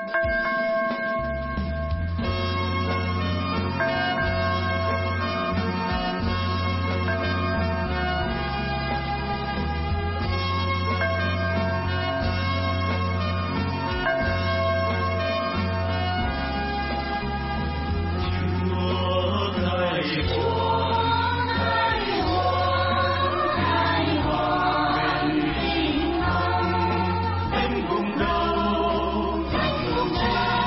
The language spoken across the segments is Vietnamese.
Hãy subscribe cho kênh Ghiền Mì Gõ để không bỏ lỡ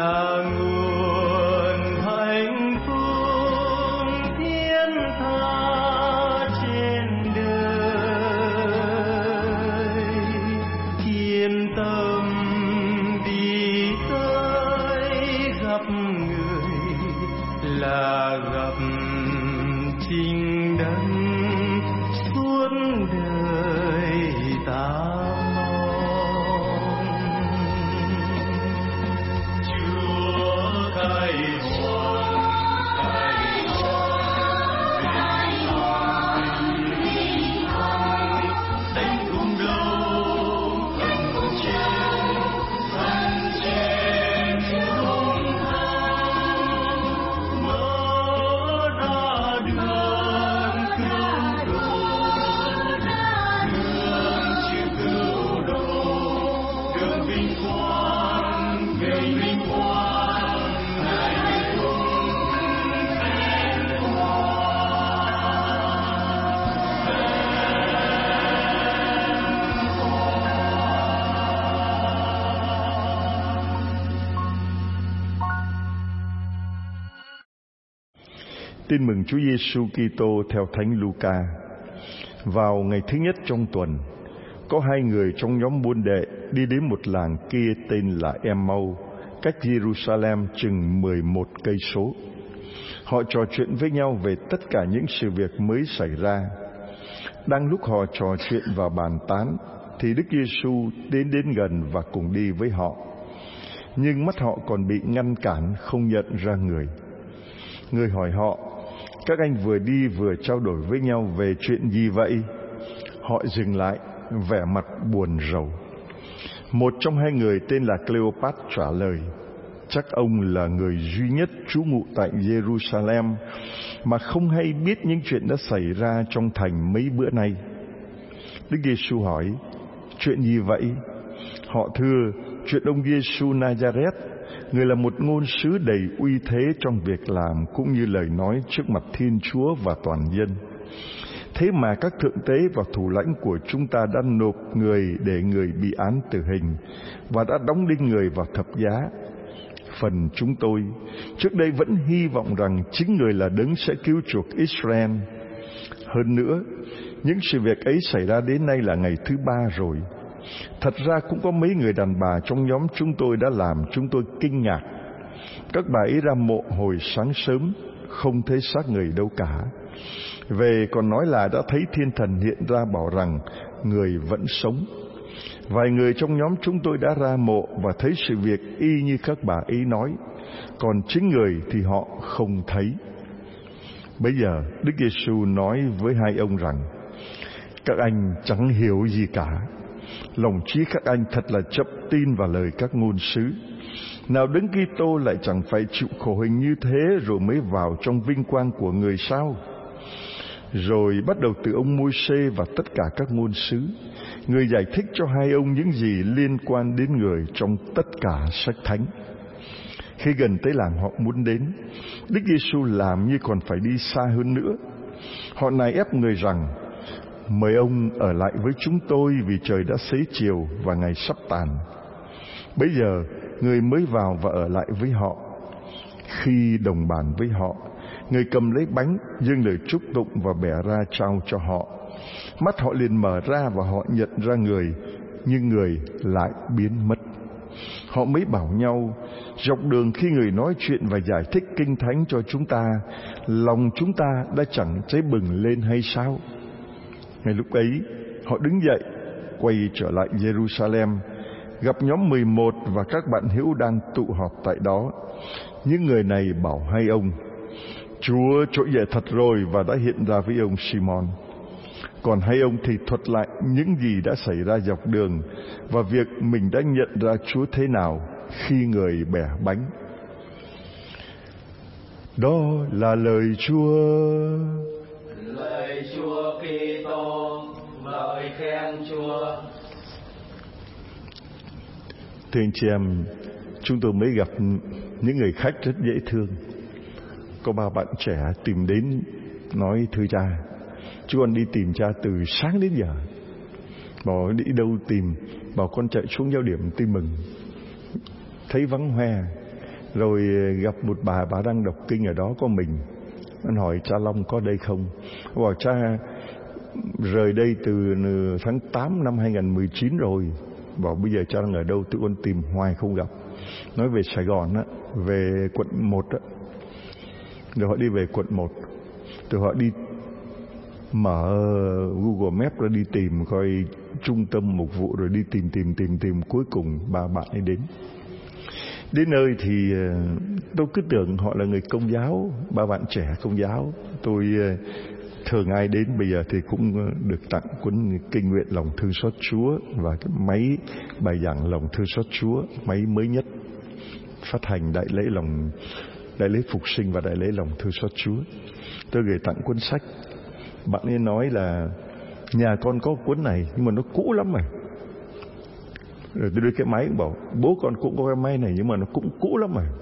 là nguồn hạnh phúc thiên tha trên đời. Kiên tâm đi tới gặp người là gặp chính đấng suốt đời ta mong. Chúa khai hoang, khai hoang, vinh quang, đánh cùng đầu, đánh cùng trên trung thang, mở ra đường cứu độ, đường chữ cứu độ, đường vinh quang, ngày vinh quang, ngày cùng vinh Tin mừng Chúa Giêsu Kitô theo Thánh Luca. Vào ngày thứ nhất trong tuần, có hai người trong nhóm môn đệ đi đến một làng kia tên là Em-mau, cách Jerusalem chừng 11 cây số. Họ trò chuyện với nhau về tất cả những sự việc mới xảy ra. Đang lúc họ trò chuyện và bàn tán, thì Đức Giêsu đến gần và cùng đi với họ. Nhưng mắt họ còn bị ngăn cản, không nhận ra người. Người hỏi họ: các anh vừa đi vừa trao đổi với nhau về chuyện gì vậy? Họ dừng lại, vẻ mặt buồn rầu. Một trong hai người tên là Cleopat trả lời: chắc ông là người duy nhất trú ngụ tại Jerusalem mà không hay biết những chuyện đã xảy ra trong thành mấy bữa nay. Đức Giêsu hỏi: chuyện gì vậy? Họ thưa: chuyện ông Giêsu Nazareth, người là một ngôn sứ đầy uy thế trong việc làm cũng như lời nói trước mặt Thiên Chúa và toàn dân. Thế mà các thượng tế và thủ lãnh của chúng ta đã nộp người để người bị án tử hình và đã đóng đinh người vào thập giá. Phần chúng tôi trước đây vẫn hy vọng rằng chính người là đấng sẽ cứu chuộc Israel. Hơn nữa, những sự việc ấy xảy ra đến nay là ngày thứ 3 rồi. Thật ra cũng có mấy người đàn bà trong nhóm chúng tôi đã làm chúng tôi kinh ngạc. Các bà ấy ra mộ hồi sáng sớm, không thấy xác người đâu cả. Về còn nói là đã thấy thiên thần hiện ra bảo rằng người vẫn sống. Vài người trong nhóm chúng tôi đã ra mộ và thấy sự việc y như các bà ấy nói, còn chính người thì họ không thấy. Bây giờ Đức Giêsu nói với hai ông rằng: các anh chẳng hiểu gì cả. Lòng trí các anh thật là chậm tin vào lời các ngôn sứ. Nào Đấng Kitô lại chẳng phải chịu khổ hình như thế rồi mới vào trong vinh quang của người sao? Rồi bắt đầu từ ông Môi-se và tất cả các ngôn sứ, người giải thích cho hai ông những gì liên quan đến người trong tất cả sách thánh. Khi gần tới làng họ muốn đến, Đức Giêsu làm như còn phải đi xa hơn nữa. Họ nài ép người rằng: mời ông ở lại với chúng tôi vì trời đã xế chiều và ngày sắp tàn. Bấy giờ người mới vào và ở lại với họ. Khi đồng bàn với họ, người cầm lấy bánh, dâng lời chúc tụng và bẻ ra trao cho họ. Mắt họ liền mở ra và họ nhận ra người, nhưng người lại biến mất. Họ mới bảo nhau: dọc đường khi người nói chuyện và giải thích kinh thánh cho chúng ta, lòng chúng ta đã chẳng cháy bừng lên hay sao? Ngay lúc ấy, họ đứng dậy, quay trở lại Jerusalem, gặp nhóm 11 và các bạn hữu đang tụ họp tại đó. Những người này bảo hai ông: Chúa trỗi dậy thật rồi và đã hiện ra với ông Simon. Còn hai ông thì thuật lại những gì đã xảy ra dọc đường và việc mình đã nhận ra Chúa thế nào khi người bẻ bánh. Đó là lời Chúa. Lời Chúa Kitô, ngợi khen Chúa. Thưa anh chị em, chúng tôi mới gặp những người khách rất dễ thương. Có ba bạn trẻ tìm đến nói: thưa cha, chú con đi tìm cha từ sáng đến giờ. Bảo đi đâu tìm? Bảo con chạy xuống giao điểm Tin Mừng, thấy vắng hoe Rồi gặp một bà đang đọc kinh ở đó có mình. Anh hỏi cha Long có đây không? Bảo cha rời đây từ tháng 8 năm 2019 rồi. Bảo bây giờ cha đang ở đâu? Tụi con tìm hoài không gặp. Nói về Sài Gòn á, về quận 1 á. Rồi họ đi về quận 1. Rồi họ đi mở Google Maps ra đi tìm coi trung tâm mục vụ, rồi đi tìm. Cuối cùng ba bạn ấy đến nơi thì tôi cứ tưởng họ là người Công giáo, ba bạn trẻ Công giáo. Tôi thường ai đến bây giờ thì cũng được tặng cuốn kinh nguyện lòng thương xót Chúa và cái máy bài giảng lòng thương xót Chúa, máy mới nhất phát hành đại lễ phục sinh và đại lễ lòng thương xót Chúa. Tôi gửi tặng cuốn sách. Bạn ấy nói là nhà con có cuốn này nhưng mà nó cũ lắm rồi. Rồi tôi đưa cái máy, bảo bố con cũng có cái máy này nhưng mà nó cũng cũ lắm rồi.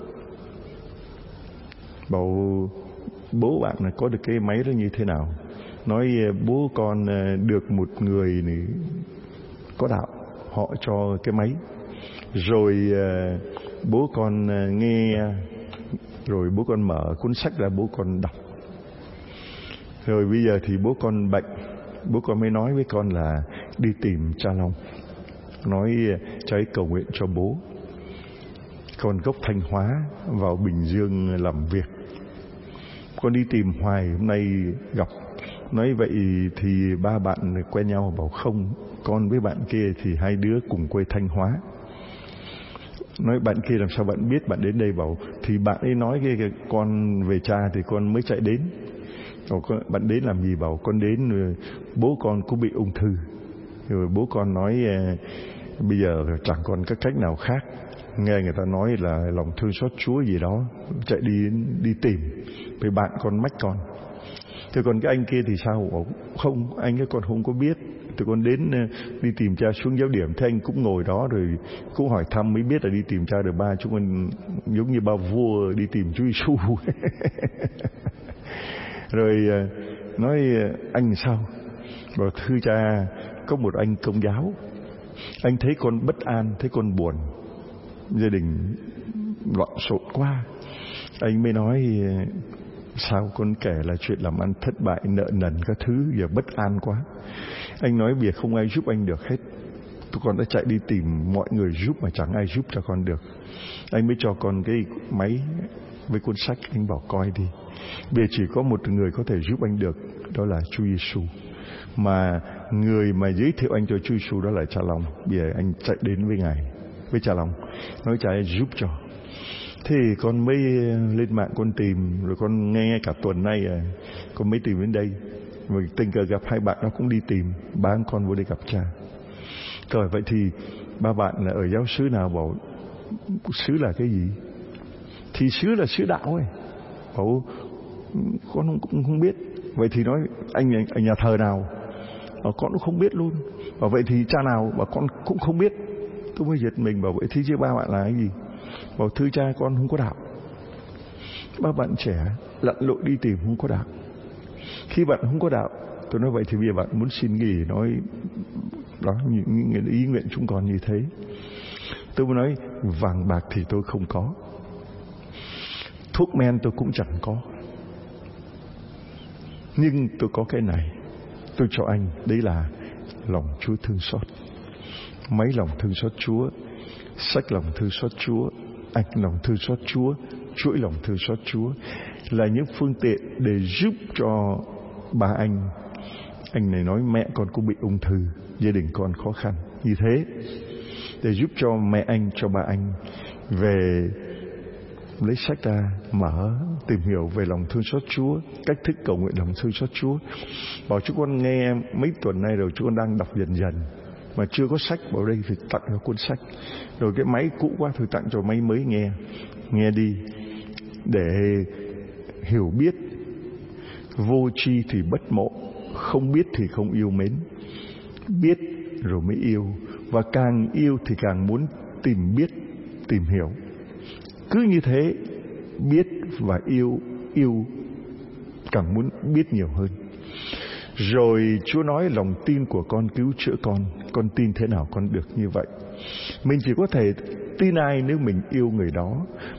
Bảo bố bạn này có được cái máy đó như thế nào? Nói bố con được một người này có đạo, họ cho cái máy. Rồi bố con nghe, rồi bố con mở cuốn sách ra bố con đọc. Rồi bây giờ thì bố con bệnh, bố con mới nói với con là đi tìm cha Long, nói cha ấy cầu nguyện cho bố. Con gốc Thanh Hóa vào Bình Dương làm việc. Con đi tìm hoài, hôm nay gặp. Nói vậy thì ba bạn quen nhau. Bảo không, con với bạn kia thì hai đứa cùng quê Thanh Hóa. Nói bạn kia làm sao bạn biết bạn đến đây? Bảo thì bạn ấy nói cái con về cha thì con mới chạy đến. Bảo bạn đến làm gì? Bảo con đến bố con cũng bị ung thư. Rồi bố con nói bây giờ chẳng còn các cách nào khác. Nghe người ta nói là lòng thương xót Chúa gì đó, chạy đi tìm. Vì bạn con mách con. Thế còn cái anh kia thì sao? Bảo không, anh ấy con không có biết. Tụi con đến đi tìm cha xuống giáo điểm. Thế anh cũng ngồi đó rồi cũng hỏi thăm mới biết là đi tìm cha. Được ba chúng con giống như ba vua đi tìm Chúa Giêsu. Rồi nói anh sao? Bảo thưa cha, có một anh Công giáo, anh thấy con bất an, thấy con buồn, gia đình loạn xộn quá. Anh mới nói sao con kể là chuyện làm ăn thất bại, nợ nần các thứ, giờ bất an quá. Anh nói việc không ai giúp anh được hết. Tụi con đã chạy đi tìm mọi người giúp mà chẳng ai giúp cho con được. Anh mới cho con cái máy với cuốn sách. Anh bảo coi đi, bây giờ chỉ có một người có thể giúp anh được, đó là Chúa Giêsu. Mà người mà giới thiệu anh cho Chúa Giêsu đó là cha Long. Bây giờ anh chạy đến với Ngài, với cha Long, nói cha ấy giúp cho. Thế con mới lên mạng con tìm, rồi con nghe cả tuần nay con mới tìm đến đây. Rồi tình cờ gặp hai bạn nó cũng đi tìm, ba con vô đây gặp cha. Rồi vậy thì ba bạn là ở giáo xứ nào? Bảo xứ là cái gì? Thì xứ là xứ đạo ấy. Bảo con cũng không biết. Vậy thì nói anh ở nhà thờ nào? Bảo con cũng không biết luôn. Bảo vậy thì cha nào? Bảo con cũng không biết. Tôi mới giật mình. Bảo vậy thì chứ ba bạn là cái gì? Bảo thưa cha con không có đạo. Ba bạn trẻ lặn lội đi tìm không có đạo. Khi bạn không có đạo, tôi nói vậy thì bây giờ bạn muốn xin cái gì? Nói đó, những ý nguyện chúng con như thế. Tôi mới nói vàng bạc thì tôi không có, thuốc men tôi cũng chẳng có, nhưng tôi có cái này, tôi cho anh. Đấy là lòng Chúa thương xót. Máy lòng thương xót Chúa, sách lòng thương xót Chúa, ảnh lòng thương xót Chúa, chuỗi lòng thương xót Chúa là những phương tiện để giúp cho ba anh. Anh này nói mẹ con cũng bị ung thư, gia đình con khó khăn như thế, để giúp cho mẹ anh, cho ba anh về lấy sách ra mở tìm hiểu về lòng thương xót Chúa, cách thức cầu nguyện lòng thương xót Chúa. Bảo chúng con nghe mấy tuần nay rồi, chúng con đang đọc dần dần mà chưa có sách. Bảo đây thì tặng cho cuốn sách. Rồi cái máy cũ quá thì tặng cho máy mới nghe đi để hiểu biết. Vô tri thì bất mộ, không biết thì không yêu mến, biết rồi mới yêu, và càng yêu thì càng muốn tìm biết, tìm hiểu. Cứ như thế, biết và yêu càng muốn biết nhiều hơn. Rồi Chúa nói lòng tin của con cứu chữa con tin thế nào con được như vậy. Mình chỉ có thể tin ai nếu mình yêu người đó.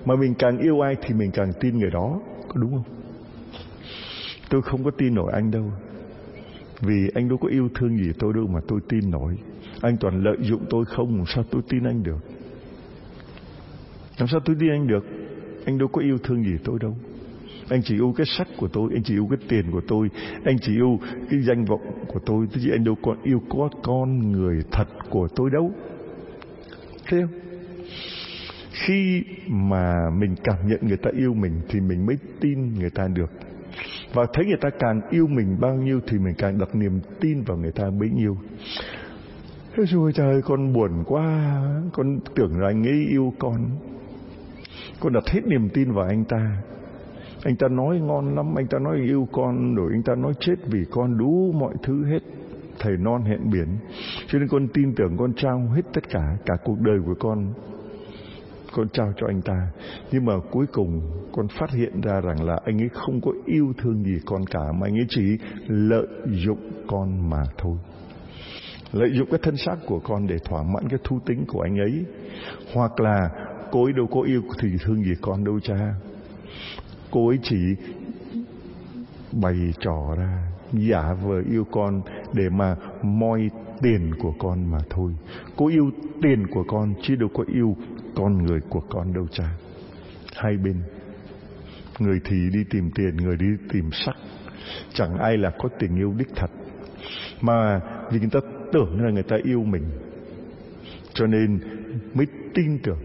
Mà mình càng yêu ai thì mình càng tin người đó, có đúng không? Tôi không có tin nổi anh đâu, vì anh đâu có yêu thương gì tôi đâu mà tôi tin nổi. Anh toàn lợi dụng tôi không, làm sao tôi tin anh được? Làm sao tôi tin anh được? Anh đâu có yêu thương gì tôi đâu. Anh chỉ yêu cái sắc của tôi, anh chỉ yêu cái tiền của tôi, anh chỉ yêu cái danh vọng của tôi, chứ anh đâu còn yêu có con người thật của tôi đâu. Thấy không? Khi mà mình cảm nhận người ta yêu mình thì mình mới tin người ta được. Và thấy người ta càng yêu mình bao nhiêu thì mình càng đặt niềm tin vào người ta bấy nhiêu. Thế rồi trời, con buồn quá, con tưởng là anh ấy yêu con đặt hết niềm tin vào anh ta. Anh ta nói ngon lắm, anh ta nói yêu con, rồi anh ta nói chết vì con, đủ mọi thứ hết, thầy non hẹn biển. Cho nên con tin tưởng, con trao hết tất cả cuộc đời của con trao cho anh ta. Nhưng mà cuối cùng con phát hiện ra rằng là anh ấy không có yêu thương gì con cả, mà anh ấy chỉ lợi dụng con mà thôi. Lợi dụng cái thân xác của con để thỏa mãn cái thú tính của anh ấy. Hoặc là cô ấy đâu có yêu thì thương gì con đâu cha. Cô ấy chỉ bày trò ra, giả vờ yêu con để mà moi tiền của con mà thôi. Cô yêu tiền của con chứ đâu có yêu con người của con đâu cha. Hai bên, người thì đi tìm tiền, người đi tìm sắc. Chẳng ai là có tình yêu đích thật, mà vì người ta tưởng là người ta yêu mình cho nên mới tin tưởng.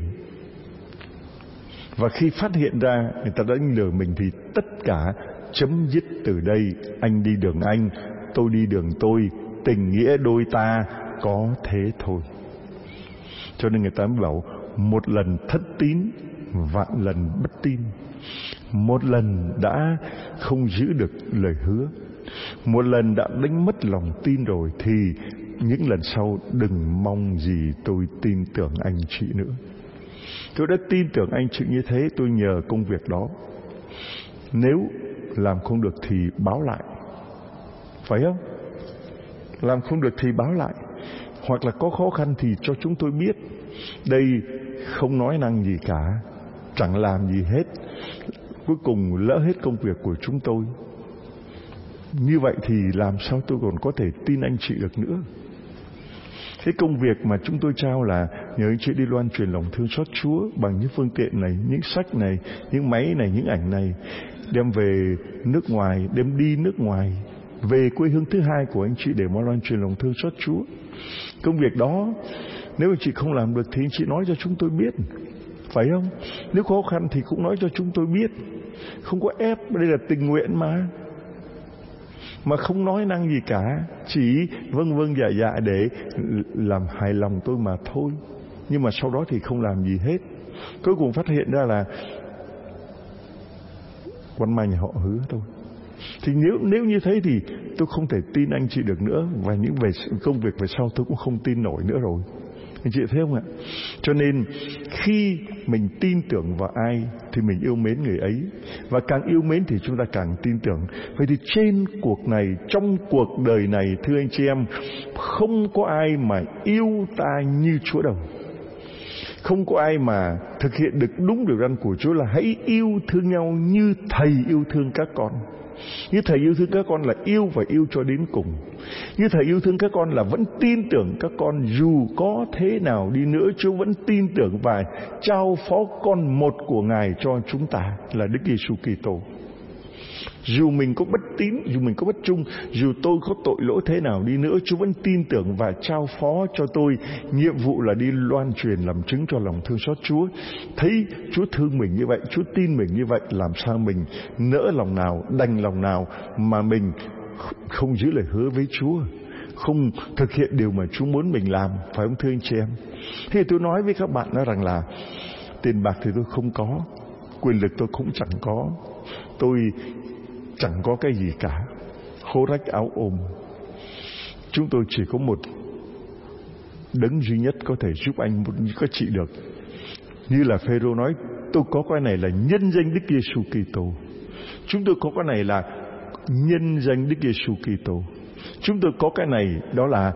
Và khi phát hiện ra người ta đã lừa mình thì tất cả chấm dứt từ đây. Anh đi đường anh, tôi đi đường tôi, tình nghĩa đôi ta có thế thôi. Cho nên người ta mới bảo một lần thất tín, vạn lần bất tin. Một lần đã không giữ được lời hứa, một lần đã đánh mất lòng tin rồi thì những lần sau đừng mong gì tôi tin tưởng anh chị nữa. Tôi đã tin tưởng anh chị như thế, tôi nhờ công việc đó. Nếu làm không được thì báo lại, phải không? Làm không được thì báo lại. Hoặc là có khó khăn thì cho chúng tôi biết. Đây không nói năng gì cả, chẳng làm gì hết, cuối cùng lỡ hết công việc của chúng tôi. Như vậy thì làm sao tôi còn có thể tin anh chị được nữa? Cái công việc mà chúng tôi trao là nhờ anh chị đi loan truyền lòng thương xót Chúa bằng những phương tiện này, những sách này, những máy này, những ảnh này, đem về nước ngoài, đem đi nước ngoài, về quê hương thứ hai của anh chị để mà loan truyền lòng thương xót Chúa. Công việc đó nếu anh chị không làm được thì anh chị nói cho chúng tôi biết, phải không? Nếu khó khăn thì cũng nói cho chúng tôi biết, không có ép, đây là tình nguyện mà không nói năng gì cả, chỉ vâng dạ để làm hài lòng tôi mà thôi. Nhưng mà sau đó thì không làm gì hết. Cuối cùng phát hiện ra là quanh manh họ hứa tôi. Thì nếu như thế thì tôi không thể tin anh chị được nữa, và những về công việc về sau tôi cũng không tin nổi nữa rồi. Anh chị thấy không ạ? Cho nên khi mình tin tưởng vào ai thì mình yêu mến người ấy, và càng yêu mến thì chúng ta càng tin tưởng. Vậy thì trên cuộc này, trong cuộc đời này, thưa anh chị em, không có ai mà yêu ta như Chúa đâu. Không có ai mà thực hiện được đúng điều răn của Chúa là hãy yêu thương nhau như Thầy yêu thương các con. Như Thầy yêu thương các con là yêu và yêu cho đến cùng. Như Thầy yêu thương các con là vẫn tin tưởng các con, dù có thế nào đi nữa Chúa vẫn tin tưởng và trao phó con một của Ngài cho chúng ta là Đức Giêsu Kitô. Dù mình có bất tín, dù mình có bất trung, dù tôi có tội lỗi thế nào đi nữa, Chúa vẫn tin tưởng và trao phó cho tôi nhiệm vụ là đi loan truyền làm chứng cho lòng thương xót Chúa. Thấy Chúa thương mình như vậy, Chúa tin mình như vậy, làm sao mình nỡ lòng nào, đành lòng nào mà mình không giữ lời hứa với Chúa, không thực hiện điều mà Chúa muốn mình làm, phải không thưa anh chị em? Thế tôi nói với các bạn đó rằng là tiền bạc thì tôi không có, quyền lực tôi cũng chẳng có, tôi chẳng có cái gì cả, khố rách áo ôm. Chúng tôi chỉ có một đấng duy nhất có thể giúp anh, có chị được. Như là Phêrô nói, tôi có cái này là nhân danh Đức Giêsu Kitô. Chúng tôi có cái này là nhân danh Đức Giêsu Kitô. Chúng tôi có cái này đó là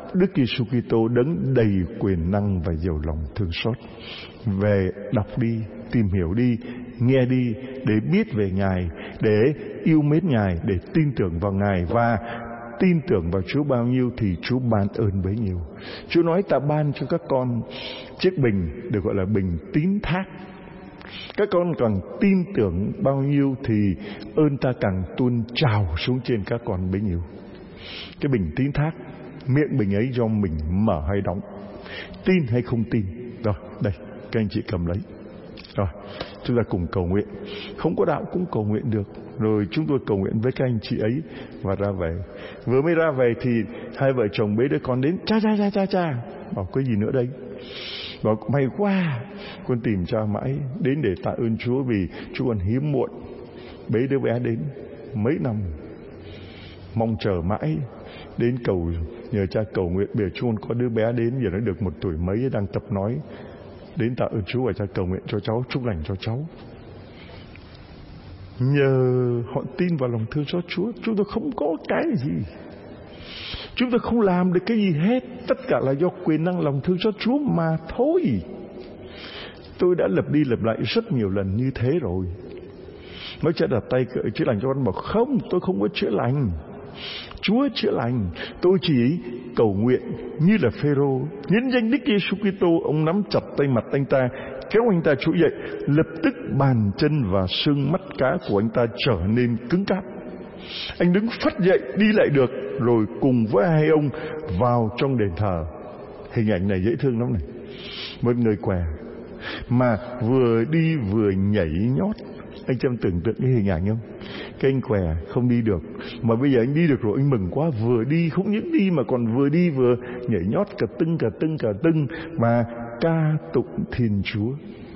Đức Giêsu Kitô đấng đầy quyền năng và giàu lòng thương xót. Về đọc đi, tìm hiểu đi, nghe đi, để biết về Ngài, để yêu mến Ngài, để tin tưởng vào Ngài. Và tin tưởng vào Chúa bao nhiêu thì Chúa ban ơn bấy nhiêu. Chúa nói ta ban cho các con chiếc bình được gọi là bình tín thác. Các con càng tin tưởng bao nhiêu thì ơn ta càng tuôn trào xuống trên các con bấy nhiêu. Cái bình tín thác, miệng bình ấy do mình mở hay đóng, tin hay không tin. Rồi, đây, các anh chị cầm lấy. Rồi, chúng ta cùng cầu nguyện. Không có đạo cũng cầu nguyện được. Rồi chúng tôi cầu nguyện với các anh chị ấy và ra về. Vừa mới ra về thì hai vợ chồng bế đứa con đến. Cha, bảo cái gì nữa đây? Bảo may quá, con tìm cha mãi đến để tạ ơn Chúa vì Chúa còn hiếm muộn bế đứa bé đến mấy năm, mong chờ mãi đến cầu, nhờ cha cầu nguyện. Bây giờ Chúa có đứa bé đến, giờ nó được 1 tuổi mấy, đang tập nói, đến tạ ơn Chúa và cha cầu nguyện cho cháu, chúc lành cho cháu. Nhờ họ tin vào lòng thương xót Chúa. Chúng tôi không có cái gì, chúng tôi không làm được cái gì hết. Tất cả là do quyền năng lòng thương xót Chúa mà thôi. Tôi đã lặp đi lặp lại rất nhiều lần như thế rồi. Mấy cha đặt tay chữa lành cho con, bảo không, tôi không có chữa lành, Chúa chữa lành. Tôi chỉ cầu nguyện như là Phêrô, nhân danh Đức Giêsu Kitô. Ông nắm chặt tay mặt anh ta, kéo anh ta trỗi dậy. Lập tức bàn chân và xương mắt cá của anh ta trở nên cứng cáp. Anh đứng phắt dậy, đi lại được, rồi cùng với hai ông vào trong đền thờ. Hình ảnh này dễ thương lắm này. Một người què mà vừa đi vừa nhảy nhót. Anh chăm tưởng tượng cái hình ảnh không? Cái anh què không đi được, mà bây giờ anh đi được rồi, anh mừng quá. Vừa đi, không những đi mà còn vừa đi vừa nhảy nhót cả tưng mà ca tụng Thiên Chúa.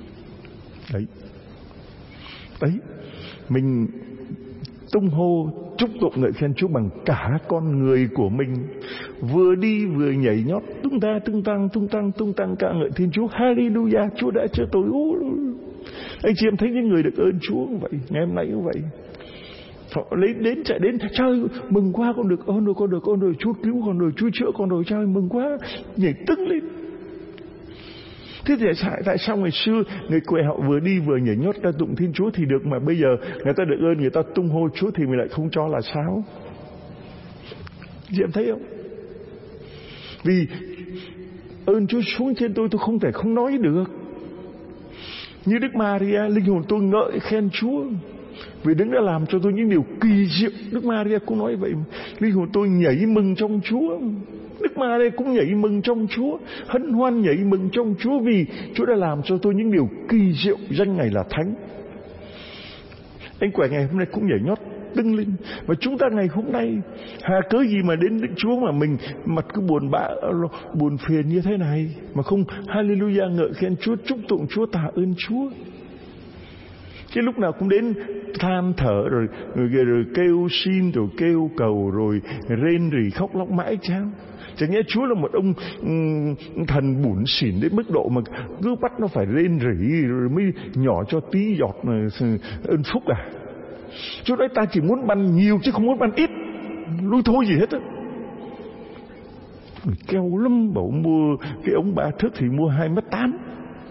Đấy, mình tung hô chúc tụng ngợi khen Chúa bằng cả con người của mình. Vừa đi vừa nhảy nhót, tung tăng ca ngợi Thiên Chúa. Hallelujah, Chúa đã cho tôi. Anh chị em thấy những người được ơn Chúa cũng vậy, ngày hôm nay cũng vậy. Họ chạy đến, trời mừng quá, con được ơn rồi, Chúa cứu con rồi, Chúa chữa con rồi, trời mừng quá, nhảy tưng lên. Thế thì tại sao ngày xưa người què họ vừa đi vừa nhảy nhót ca tụng Thiên Chúa thì được, mà bây giờ người ta được ơn, người ta tung hô Chúa thì mình lại không cho là sao? Chị em thấy không? Vì ơn Chúa xuống trên tôi không thể không nói được. Như Đức Maria, linh hồn tôi ngợi khen Chúa vì Đấng đã làm cho tôi những điều kỳ diệu. Đức Maria cũng nói vậy, linh hồn tôi nhảy mừng trong Chúa. Đức Maria cũng nhảy mừng trong Chúa, hân hoan nhảy mừng trong Chúa vì Chúa đã làm cho tôi những điều kỳ diệu, danh Ngài là Thánh. Anh què ngày hôm nay cũng nhảy nhót tưng lên. Và chúng ta ngày hôm nay hà cớ gì mà đến Đức Chúa mà mình mặt cứ buồn phiền như thế này, mà không hallelujah ngợi khen Chúa, chúc tụng Chúa, tạ ơn Chúa. Chứ lúc nào cũng đến than thở rồi kêu xin, rồi kêu cầu, rồi rên rỉ khóc lóc mãi chăng? Chẳng nhẽ Chúa là một ông thần bủn xỉn đến mức độ mà cứ bắt nó phải rên rỉ rồi mới nhỏ cho tí giọt ơn phúc à? Chúa nói ta chỉ muốn ban nhiều chứ không muốn ban ít, lui thôi gì hết á. Keo lắm, bảo mua cái ống 3 thước thì mua 2,8 m.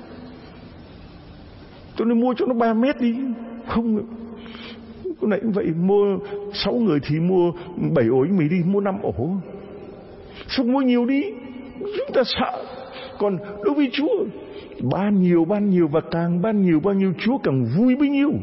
Tôi nói mua cho nó 3 mét đi. Không, cái này cũng vậy, mua 6 người thì mua 7 ổ bánh mì đi, mua 5 ổ. Không mua nhiều đi, chúng ta sợ. Còn đối với Chúa, ban nhiều và càng ban nhiều bao nhiêu Chúa càng vui bấy nhiêu.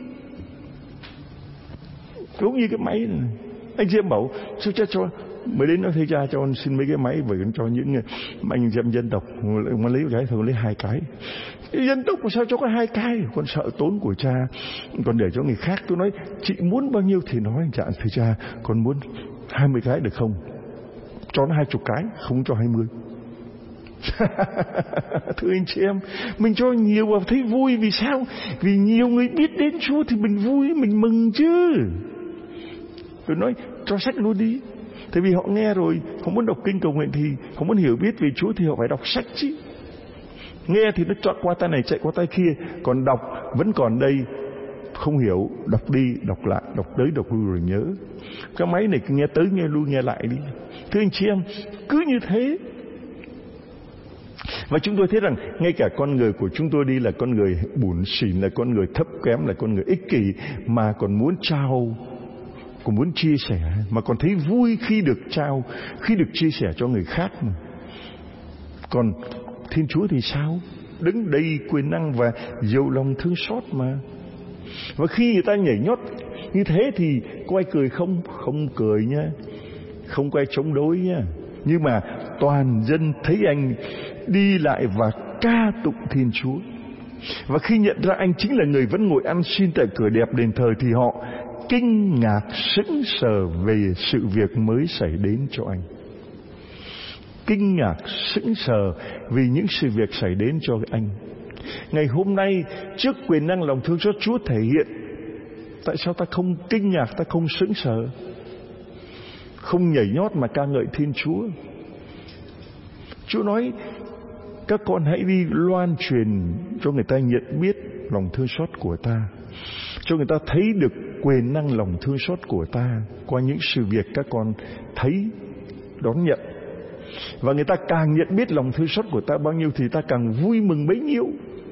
Giống như cái máy này. Anh chị em bảo sao cha cho mới đến nói thầy cha cho con xin mấy cái máy về cho những anh chị em dân tộc mà lấy cái thường lấy 2 cái. Dân tộc mà sao cho có 2 cái? Con sợ tốn của cha, còn để cho người khác. Tôi nói chị muốn bao nhiêu thì nói, dạ thưa cha con muốn 20 cái được không? Cho nó 20 cái, không cho 20. Thưa anh chị em, mình cho nhiều và thấy vui. Vì sao? Vì nhiều người biết đến Chúa thì mình vui, mình mừng chứ. Tôi nói cho sách luôn đi. Tại vì họ nghe rồi, không muốn đọc kinh cầu nguyện thì không muốn hiểu biết về Chúa thì họ phải đọc sách chứ. Nghe thì nó chọn qua tay này chạy qua tay kia, còn đọc vẫn còn đây. không hiểu, đọc đi, đọc lại, đọc tới, đọc lui rồi nhớ. Cái máy này nghe tới, nghe lui, nghe lại đi. Thưa anh chị em, cứ như thế. Và chúng tôi thấy rằng ngay cả con người của chúng tôi đi là con người bủn xỉn, là con người thấp kém, là con người ích kỷ, mà còn muốn trao, còn muốn chia sẻ, mà còn thấy vui khi được trao, khi được chia sẻ cho người khác mà. Còn Thiên Chúa thì sao? Đứng đầy quyền năng và giàu lòng thương xót mà. Và khi người ta nhảy nhót như thế thì có ai cười không? Không cười nhá, không có ai chống đối nhá. Nhưng mà toàn dân thấy anh đi lại và ca tụng Thiên Chúa. Và khi nhận ra anh chính là người vẫn ngồi ăn xin tại cửa đẹp đền thờ thì họ kinh ngạc sững sờ về sự việc mới xảy đến cho anh. Kinh ngạc sững sờ vì những sự việc xảy đến cho anh. Ngày hôm nay trước quyền năng lòng thương xót Chúa thể hiện, tại sao ta không kinh ngạc, ta không sững sờ, không nhảy nhót mà ca ngợi Thiên Chúa? Chúa nói các con hãy đi loan truyền cho người ta nhận biết lòng thương xót của ta, cho người ta thấy được quyền năng lòng thương xót của ta qua những sự việc các con thấy, đón nhận. Và người ta càng nhận biết lòng thương xót của ta bao nhiêu thì ta càng vui mừng bấy nhiêu.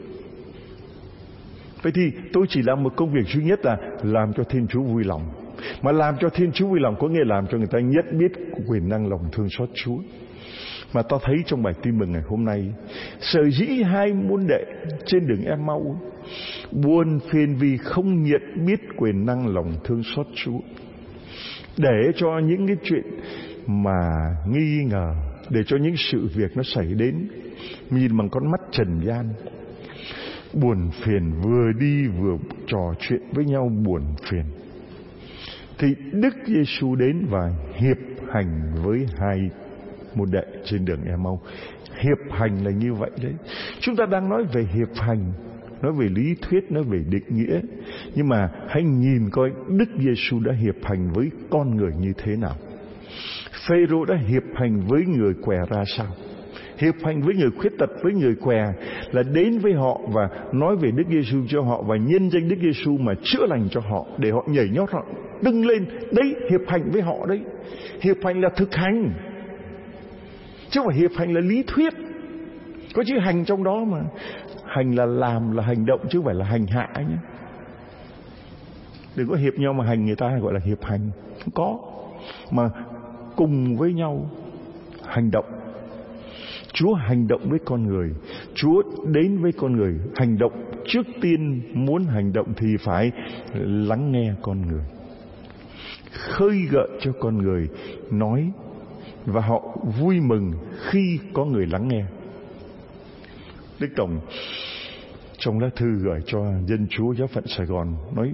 Vậy thì tôi chỉ làm một công việc duy nhất là làm cho Thiên Chúa vui lòng. Mà làm cho Thiên Chúa vui lòng có nghĩa làm cho người ta nhận biết quyền năng lòng thương xót Chúa. Mà ta thấy trong bài tin mừng ngày hôm nay, sở dĩ hai môn đệ trên đường Em-mau buồn phiền vì không nhận biết quyền năng lòng thương xót Chúa, để cho những cái chuyện mà nghi ngờ, để cho những sự việc nó xảy đến nhìn bằng con mắt trần gian, buồn phiền, vừa đi vừa trò chuyện với nhau buồn phiền, thì Đức Giêsu đến và hiệp hành với hai môn đệ trên đường Em-mau. Hiệp hành là như vậy đấy. Chúng ta đang nói về hiệp hành, nói về lý thuyết, nói về định nghĩa, nhưng mà hãy nhìn coi Đức Giêsu đã hiệp hành với con người như thế nào. Phêrô đã hiệp hành với người què ra sao? Hiệp hành với người khuyết tật, với người què là đến với họ và nói về Đức Giêsu cho họ và nhân danh Đức Giêsu mà chữa lành cho họ, để họ nhảy nhót, họ tưng lên. Đấy, hiệp hành với họ đấy. Hiệp hành là thực hành, chứ không phải hiệp hành là lý thuyết. Có chữ hành trong đó mà. Hành là làm, là hành động, chứ không phải là hành hạ nhé. Đừng có hiệp nhau mà hành người ta gọi là hiệp hành. Không có. Mà cùng với nhau hành động. Chúa hành động với con người, Chúa đến với con người. Hành động, trước tiên muốn hành động thì phải lắng nghe con người, khơi gợi cho con người nói, và họ vui mừng khi có người lắng nghe. Đức Tổng trong lá thư gửi cho dân Chúa giáo phận Sài Gòn nói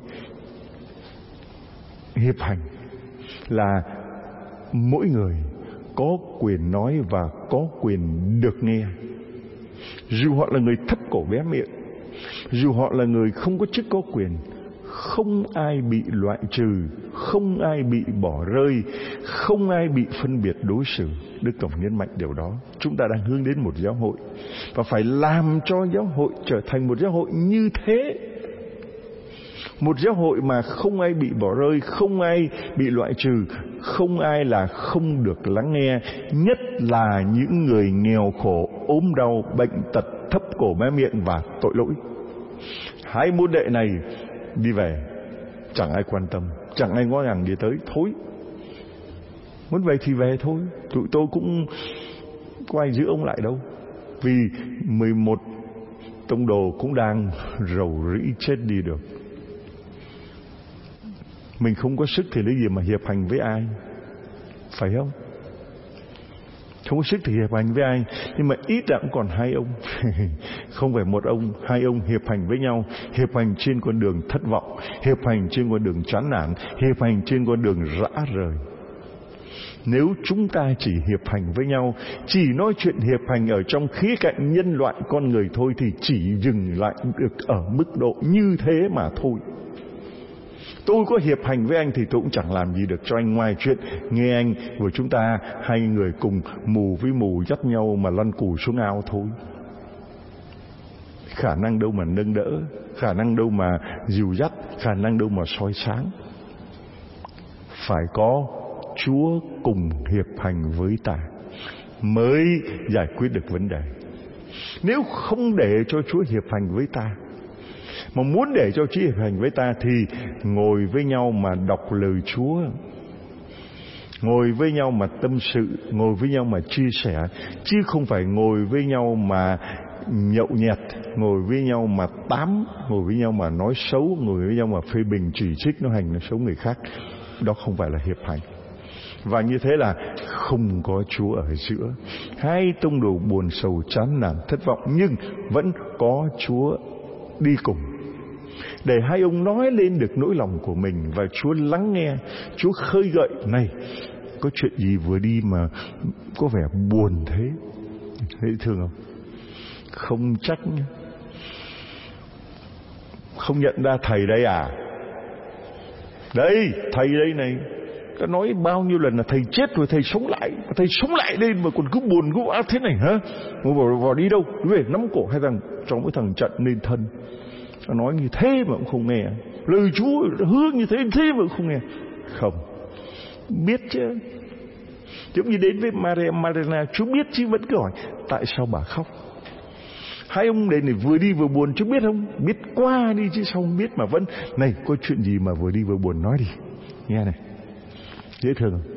hiệp hành là mỗi người có quyền nói và có quyền được nghe. Dù họ là người thấp cổ bé miệng, dù họ là người không có chức có quyền, không ai bị loại trừ, không ai bị bỏ rơi, không ai bị phân biệt đối xử. Đức Tổng nhấn mạnh điều đó. Chúng ta đang hướng đến một giáo hội và phải làm cho giáo hội trở thành một giáo hội như thế. Một giáo hội mà không ai bị bỏ rơi, không ai bị loại trừ, không ai là không được lắng nghe, nhất là những người nghèo khổ, ốm đau, bệnh tật, thấp cổ bé miệng và tội lỗi. Hai môn đệ này đi về, chẳng ai quan tâm, chẳng ai ngó ngàng đi tới. Thôi, muốn về thì về thôi, tụi tôi cũng có ai giữ ông lại đâu. Vì 11 tông đồ cũng đang rầu rĩ chết đi được. Mình không có sức thì lấy gì mà hiệp hành với ai, phải không? Không có sức thì hiệp hành với ai. Nhưng mà ít đã cũng còn hai ông không phải một ông, hai ông hiệp hành với nhau. Hiệp hành trên con đường thất vọng, hiệp hành trên con đường chán nản, hiệp hành trên con đường rã rời. Nếu chúng ta chỉ hiệp hành với nhau, chỉ nói chuyện hiệp hành ở trong khía cạnh nhân loại con người thôi, thì chỉ dừng lại được ở mức độ như thế mà thôi. Tôi có hiệp hành với anh thì tôi cũng chẳng làm gì được cho anh, ngoài chuyện nghe anh và chúng ta hai người cùng mù với mù dắt nhau mà lăn cù xuống ao thôi. khả năng đâu mà nâng đỡ, khả năng đâu mà dìu dắt, khả năng đâu mà soi sáng. Phải có Chúa cùng hiệp hành với ta mới giải quyết được vấn đề. Nếu không để cho Chúa hiệp hành với ta, mà muốn để cho Chúa hiệp hành với ta thì ngồi với nhau mà đọc lời Chúa, ngồi với nhau mà tâm sự, ngồi với nhau mà chia sẻ, chứ không phải ngồi với nhau mà nhậu nhẹt, ngồi với nhau mà tám, ngồi với nhau mà nói xấu, ngồi với nhau mà phê bình chỉ trích nói hành nói xấu người khác. Đó không phải là hiệp hành. Và như thế là không có Chúa ở giữa. Hai tông đồ buồn sầu chán nản thất vọng, nhưng vẫn có Chúa đi cùng, để hai ông nói lên được nỗi lòng của mình, và Chúa lắng nghe, Chúa khơi gợi. Này, có chuyện gì vừa đi mà có vẻ buồn thế? Dễ thương không? Không trách nhé. Không nhận ra thầy đây à? Đây, thầy đây này. Đã nói bao nhiêu lần là thầy chết rồi thầy sống lại. Thầy sống lại lên mà còn cứ buồn cứ ác thế này hả? Vào đi đâu? Về nắm cổ hai thằng, cho mỗi thằng trận nên thân. Nó nói như thế mà cũng không nghe. Lời Chúa hứa như thế mà cũng không nghe. Không, biết chứ. Giống như đến với Maria Magdalena, Chúa biết chứ vẫn cứ hỏi tại sao bà khóc. Hai ông này vừa đi vừa buồn, Chúa biết không? Biết qua đi chứ sao không biết mà vẫn. Này, có chuyện gì mà vừa đi vừa buồn nói đi. Nghe này, dễ thương không?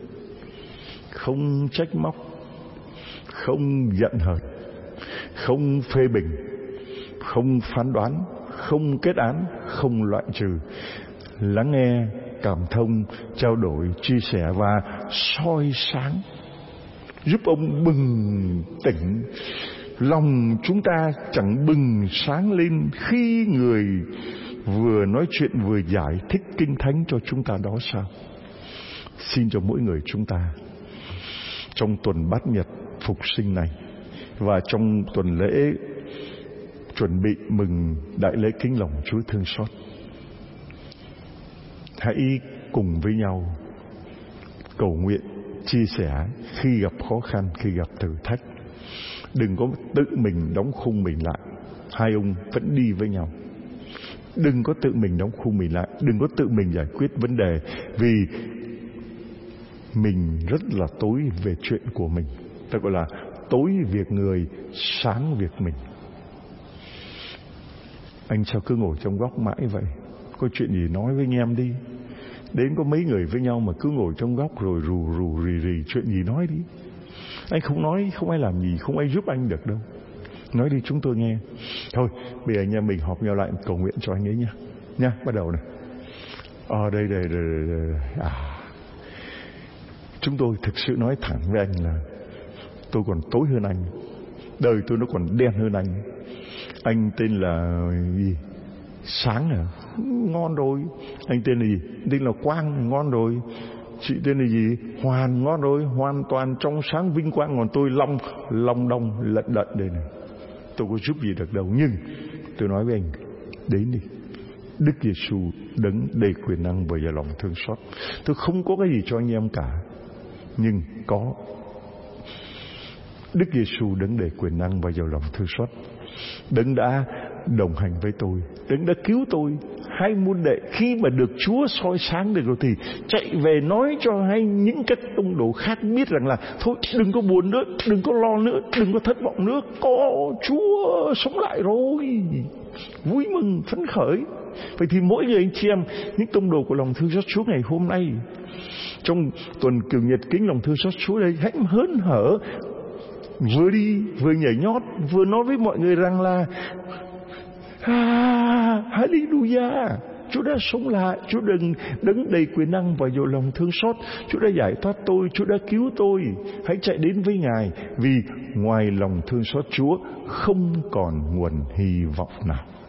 Không trách móc, không giận hờn, không phê bình, không phán đoán, không kết án, không loại trừ. Lắng nghe, cảm thông, trao đổi, chia sẻ và soi sáng, giúp ông bừng tỉnh. Lòng chúng ta chẳng bừng sáng lên khi người vừa nói chuyện vừa giải thích Kinh Thánh cho chúng ta đó sao? Xin cho mỗi người chúng ta trong tuần Bát Nhật Phục Sinh này và trong tuần lễ chuẩn bị mừng đại lễ Kính Lòng Chúa Thương Xót, hãy cùng với nhau cầu nguyện, chia sẻ khi gặp khó khăn, khi gặp thử thách. Đừng có tự mình đóng khung mình lại. Hai ông vẫn đi với nhau. Đừng có tự mình đóng khung mình lại, đừng có tự mình giải quyết vấn đề, vì mình rất là tối về chuyện của mình. Ta gọi là tối việc người, sáng việc mình. Anh sao cứ ngồi trong góc mãi vậy? Có chuyện gì nói với anh em đi. Đến có mấy người với nhau mà cứ ngồi trong góc rồi rù rì, chuyện gì nói đi. Anh không nói, không ai làm gì, không ai giúp anh được đâu. Nói đi chúng tôi nghe. Thôi, bây giờ anh em mình họp nhau lại cầu nguyện cho anh ấy nha. Nha, bắt đầu này. Đây. Chúng tôi thực sự nói thẳng với anh là tôi còn tối hơn anh. Đời tôi nó còn đen hơn anh. Anh tên là gì? Sáng à? Ngon rồi. Anh tên là gì? Tên là Quang, ngon rồi. Chị tên là gì? Hoàn, ngon rồi. Hoàn toàn trong sáng vinh quang. Còn tôi long đong lận đận đây này. Tôi có giúp gì được đâu. Nhưng tôi nói với anh, đến đi. Đức Giêsu đấng đầy quyền năng và lòng thương xót. Tôi không có cái gì cho anh em cả, nhưng có Đức Giêsu đấng đầy quyền năng và giàu lòng thương xót, đấng đã đồng hành với tôi, đấng đã cứu tôi. Hai môn đệ khi mà được Chúa soi sáng được rồi thì chạy về nói cho hay những các tông đồ khác biết rằng là thôi đừng có buồn nữa, đừng có lo nữa, đừng có thất vọng nữa, có Chúa sống lại rồi. Vui mừng phấn khởi. Vậy thì mỗi người anh chị em, những tông đồ của lòng thương xót Chúa ngày hôm nay, trong tuần Cửu Nhật Kính Lòng Thương Xót Chúa đây, hãy hớn hở, vừa đi vừa nhảy nhót, vừa nói với mọi người rằng là Hallelujah, Chúa đã sống lại, Chúa đấng đầy quyền năng và giàu lòng thương xót, Chúa đã giải thoát tôi, Chúa đã cứu tôi. Hãy chạy đến với Ngài, vì ngoài lòng thương xót Chúa không còn nguồn hy vọng nào.